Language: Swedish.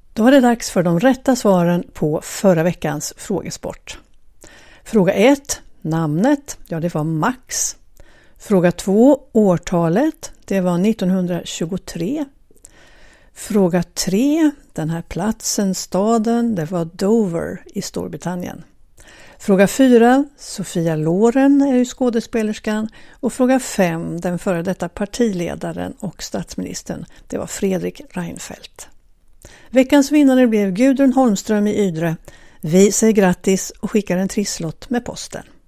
Då var det dags för de rätta svaren på förra veckans frågesport. Fråga 1, namnet, ja det var Max. Fråga 2, årtalet, det var 1923. Fråga 3, den här platsen, staden, det var Dover i Storbritannien. Fråga 4, Sofia Loren är ju skådespelerskan. Och fråga 5, den före detta partiledaren och statsministern, det var Fredrik Reinfeldt. Veckans vinnare blev Gudrun Holmström i Ydre. Vi säger grattis och skickar en trisslott med posten.